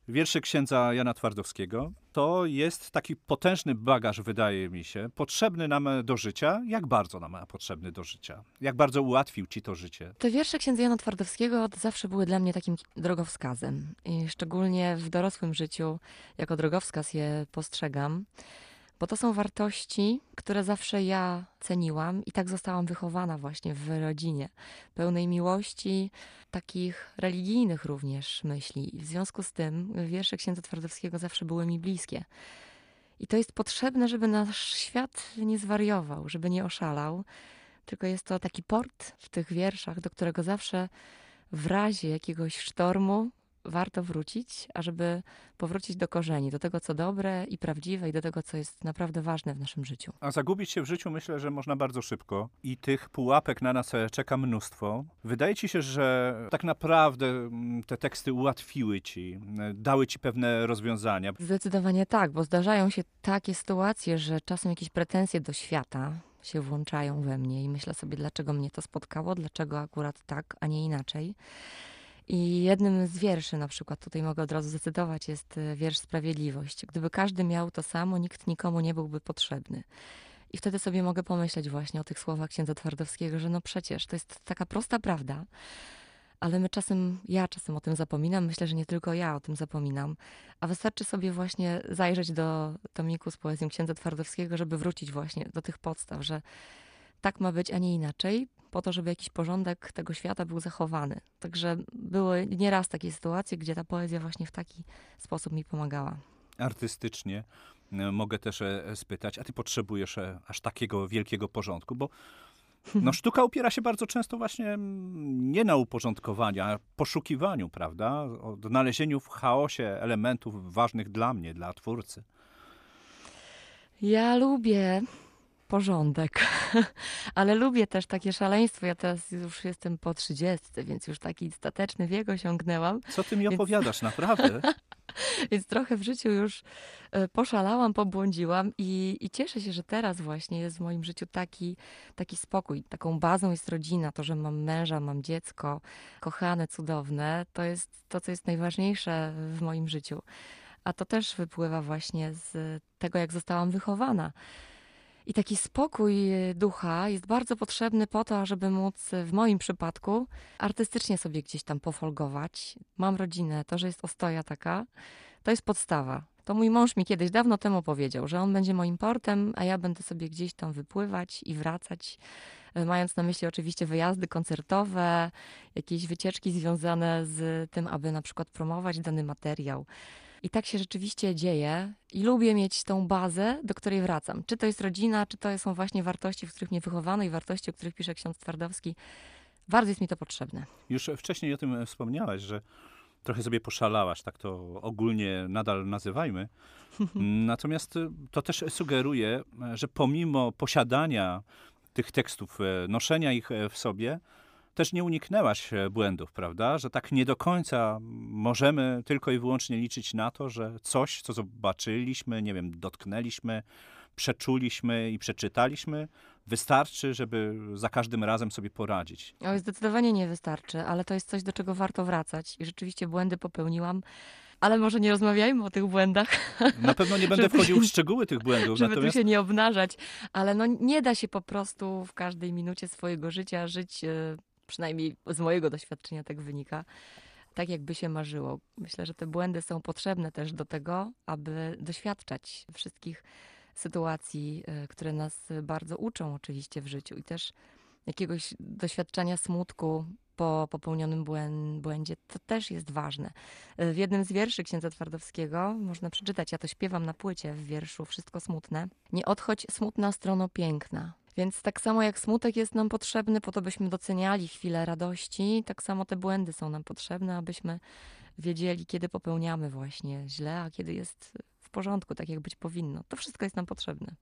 Wiersze księdza Jana Twardowskiego to jest taki potężny bagaż, wydaje mi się, potrzebny nam do życia. Jak bardzo nam potrzebny do życia? Jak bardzo ułatwił ci to życie? Te wiersze księdza Jana Twardowskiego od zawsze były dla mnie takim drogowskazem. I szczególnie w dorosłym życiu jako drogowskaz je postrzegam, bo to są wartości, które zawsze ja ceniłam i tak zostałam wychowana właśnie w rodzinie, pełnej miłości, takich religijnych również myśli. I w związku z tym wiersze księdza Twardowskiego zawsze były mi bliskie. I to jest potrzebne, żeby nasz świat nie zwariował, żeby nie oszalał, tylko jest to taki port w tych wierszach, do którego zawsze w razie jakiegoś sztormu warto wrócić, ażeby powrócić do korzeni, do tego, co dobre i prawdziwe i do tego, co jest naprawdę ważne w naszym życiu. A zagubić się w życiu myślę, że można bardzo szybko i tych pułapek na nas czeka mnóstwo. Wydaje ci się, że tak naprawdę te teksty ułatwiły ci, dały ci pewne rozwiązania. Zdecydowanie tak, bo zdarzają się takie sytuacje, że czasem jakieś pretensje do świata się włączają we mnie i myślę sobie, dlaczego mnie to spotkało, dlaczego akurat tak, a nie inaczej. I jednym z wierszy, na przykład tutaj mogę od razu zacytować, jest wiersz Sprawiedliwość. Gdyby każdy miał to samo, nikt nikomu nie byłby potrzebny. I wtedy sobie mogę pomyśleć właśnie o tych słowach księdza Twardowskiego, że no przecież to jest taka prosta prawda, ale ja czasem o tym zapominam, myślę, że nie tylko ja o tym zapominam, a wystarczy sobie właśnie zajrzeć do tomiku z poezją księdza Twardowskiego, żeby wrócić właśnie do tych podstaw, że tak ma być, a nie inaczej, po to, żeby jakiś porządek tego świata był zachowany. Także były nieraz takie sytuacje, gdzie ta poezja właśnie w taki sposób mi pomagała. Artystycznie mogę też spytać, a ty potrzebujesz aż takiego wielkiego porządku? Bo no, sztuka opiera się bardzo często właśnie nie na uporządkowaniu, a poszukiwaniu, prawda? Odnalezieniu w chaosie elementów ważnych dla mnie, dla twórcy. Ja lubię porządek, ale lubię też takie szaleństwo. Ja teraz już jestem po 30, więc już taki stateczny wiek osiągnęłam, Co ty mi więc opowiadasz, naprawdę? Więc trochę w życiu już poszalałam, pobłądziłam i cieszę się, że teraz właśnie jest w moim życiu taki spokój. Taką bazą jest rodzina, to, że mam męża, mam dziecko, kochane, cudowne. To jest to, co jest najważniejsze w moim życiu. A to też wypływa właśnie z tego, jak zostałam wychowana. I taki spokój ducha jest bardzo potrzebny po to, żeby móc w moim przypadku artystycznie sobie gdzieś tam pofolgować. Mam rodzinę, to, że jest ostoja taka, to jest podstawa. To mój mąż mi kiedyś dawno temu powiedział, że on będzie moim portem, a ja będę sobie gdzieś tam wypływać i wracać, mając na myśli oczywiście wyjazdy koncertowe, jakieś wycieczki związane z tym, aby na przykład promować dany materiał. I tak się rzeczywiście dzieje i lubię mieć tą bazę, do której wracam. Czy to jest rodzina, czy to są właśnie wartości, w których mnie wychowano i wartości, o których pisze ksiądz Twardowski. Bardzo jest mi to potrzebne. Już wcześniej o tym wspomniałaś, że trochę sobie poszalałaś, tak to ogólnie nadal nazywajmy. Natomiast to też sugeruje, że pomimo posiadania tych tekstów, noszenia ich w sobie, też nie uniknęłaś błędów, prawda? Że tak nie do końca możemy tylko i wyłącznie liczyć na to, że coś, co zobaczyliśmy, nie wiem, dotknęliśmy, przeczuliśmy i przeczytaliśmy, wystarczy, żeby za każdym razem sobie poradzić. Oj, zdecydowanie nie wystarczy, ale to jest coś, do czego warto wracać. I rzeczywiście błędy popełniłam, ale może nie rozmawiajmy o tych błędach, Na pewno nie będę żeby, wchodził w szczegóły tych błędów, żeby tu natomiast się nie obnażać, ale no nie da się po prostu w każdej minucie swojego życia żyć, przynajmniej z mojego doświadczenia tak wynika, tak jakby się marzyło. Myślę, że te błędy są potrzebne też do tego, aby doświadczać wszystkich sytuacji, które nas bardzo uczą oczywiście w życiu i też jakiegoś doświadczenia smutku po popełnionym błędzie, to też jest ważne. W jednym z wierszy księdza Twardowskiego można przeczytać, ja to śpiewam na płycie w wierszu Wszystko smutne. Nie odchodź smutna strono piękna. Więc tak samo jak smutek jest nam potrzebny po to, byśmy doceniali chwilę radości, tak samo te błędy są nam potrzebne, abyśmy wiedzieli, kiedy popełniamy właśnie źle, a kiedy jest w porządku, tak jak być powinno. To wszystko jest nam potrzebne.